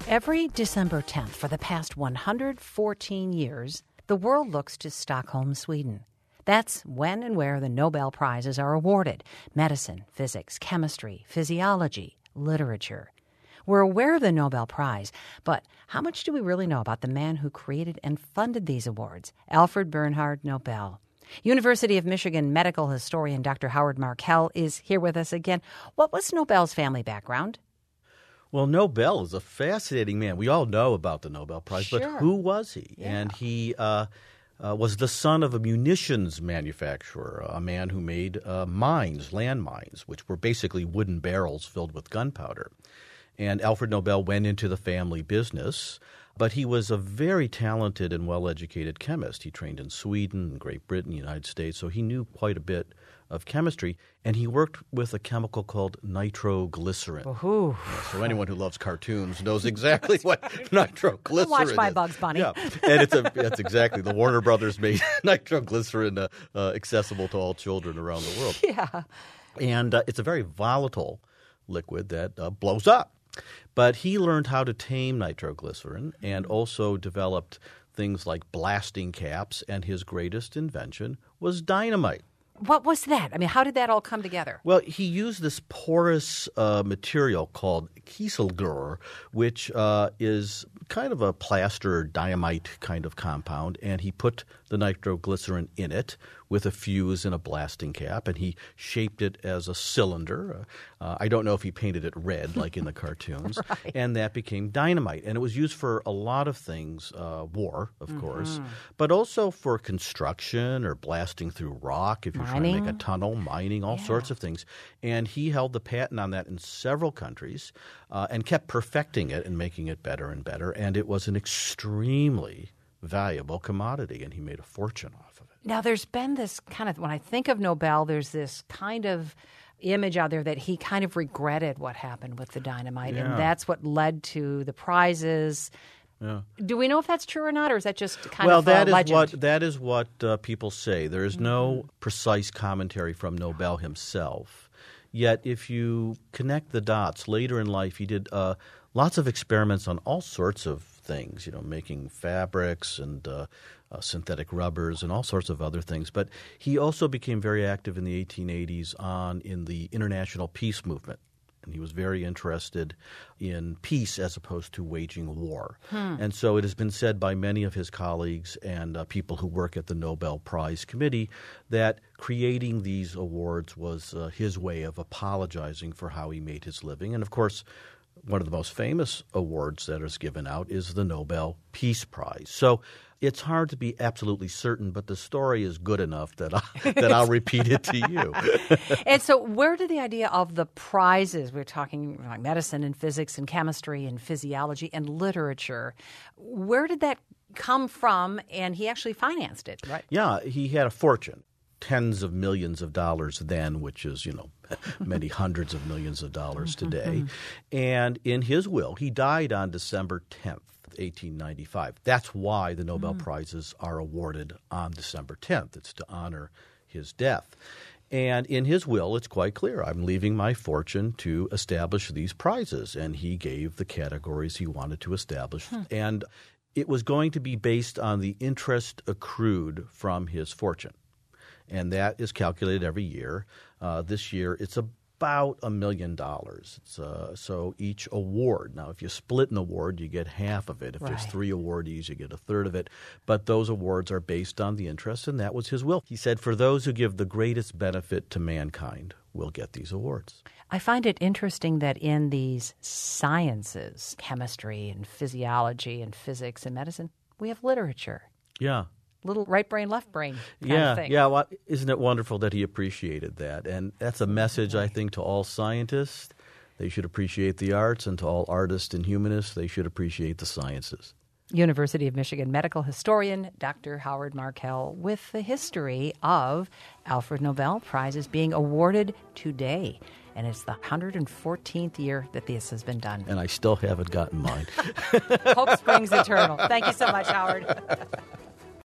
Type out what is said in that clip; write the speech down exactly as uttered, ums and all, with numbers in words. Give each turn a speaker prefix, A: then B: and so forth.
A: Every December tenth for the past one hundred fourteen years, the world looks to Stockholm, Sweden. That's when and where the Nobel Prizes are awarded: medicine, physics, chemistry, physiology, literature. We're aware of the Nobel Prize, but how much do we really know about the man who created and funded these awards, Alfred Bernhard Nobel? University of Michigan medical historian Doctor Howard Markel is here with us again. What was Nobel's family background?
B: Well, Nobel is a fascinating man. We all know about the Nobel Prize,
A: Sure.
B: but who was he?
A: Yeah.
B: And he uh, uh, was the son of a munitions manufacturer, a man who made uh, mines, land mines, which were basically wooden barrels filled with gunpowder. And Alfred Nobel went into the family business, but he was a very talented and well-educated chemist. He trained in Sweden, Great Britain, United States, so he knew quite a bit of chemistry, and he worked with a chemical called nitroglycerin.
A: Ooh.
B: So anyone who loves cartoons knows exactly what nitroglycerin
A: Watch my
B: is.
A: Bugs Bunny.
B: Yeah, and it's a that's exactly the Warner Brothers made nitroglycerin uh, uh, accessible to all children around the world.
A: Yeah.
B: And uh, it's a very volatile liquid that uh, blows up. But he learned how to tame nitroglycerin and also developed things like blasting caps, and his greatest invention was dynamite.
A: What was that? I mean, how did that all come together?
B: Well, he used this porous uh, material called kieselguhr, which uh, is kind of a plaster dynamite kind of compound, and he put the nitroglycerin in it with a fuse and a blasting cap, and he shaped it as a cylinder. Uh, I don't know if he painted it red like in the cartoons,
A: Right.
B: and that became dynamite. And it was used for a lot of things, uh, war, of
A: Mm-hmm.
B: course, but also for construction or blasting through rock if you're trying to make
A: Mining.
B: a tunnel, mining, all
A: Yeah.
B: sorts of things. And he held the patent on that in several countries uh, and kept perfecting it and making it better and better. And it was an extremely valuable commodity, and he made a fortune off of it.
A: Now, there's been this kind of, when I think of Nobel, there's this kind of image out there that he kind of regretted what happened with the dynamite,
B: Yeah.
A: and that's what led to the prizes.
B: Yeah.
A: Do we know if that's true or not, or is that just kind
B: Well,
A: of
B: that
A: a
B: is
A: legend?
B: what that is what uh, people say. There is no precise commentary from Nobel himself. Yet, if you connect the dots, later in life, he did uh, lots of experiments on all sorts of things. You know, making fabrics and uh, uh, synthetic rubbers and all sorts of other things. But he also became very active in the eighteen eighties on in the international peace movement. And he was very interested in peace as opposed to waging war.
A: Hmm.
B: And so it has been said by many of his colleagues and uh, people who work at the Nobel Prize Committee that creating these awards was uh, his way of apologizing for how he made his living. And, of course, one of the most famous awards that is given out is the Nobel Peace Prize. So it's hard to be absolutely certain, but the story is good enough that, I, that I'll repeat it to you.
A: And so where did the idea of the prizes, we're talking like medicine and physics and chemistry and physiology and literature, where did that come from? And he actually financed it, right?
B: Yeah, he had a fortune. Tens of millions of dollars then, which is, you know, many hundreds of millions of dollars today. And in his will, he died on December tenth, eighteen ninety-five. That's why the Nobel Prizes are awarded on December tenth. It's to honor his death. And in his will, it's quite clear, I'm leaving my fortune to establish these prizes. And he gave the categories he wanted to establish. And it was going to be based on the interest accrued from his fortune. And that is calculated every year. Uh, this year, it's about a million dollars. It's, uh, so each award. Now, if you split an award, you get half of it. If there's
A: Right.
B: three awardees, you get a third of it. But those awards are based on the interest, and that was his will. He said, for those who give the greatest benefit to mankind will get these awards.
A: I find it interesting that in these sciences, chemistry and physiology and physics and medicine, we have literature.
B: Yeah.
A: Little right brain, left brain kind
B: Yeah,
A: of thing.
B: yeah. Well, isn't it wonderful that he appreciated that? And that's a message, I think, to all scientists. They should appreciate the arts, and to all artists and humanists, they should appreciate the sciences.
A: University of Michigan medical historian Doctor Howard Markel with the history of Alfred Nobel Prizes being awarded today. And it's the one hundred fourteenth year that this has been done.
B: And I still haven't gotten mine.
A: Hope springs eternal. Thank you so much, Howard.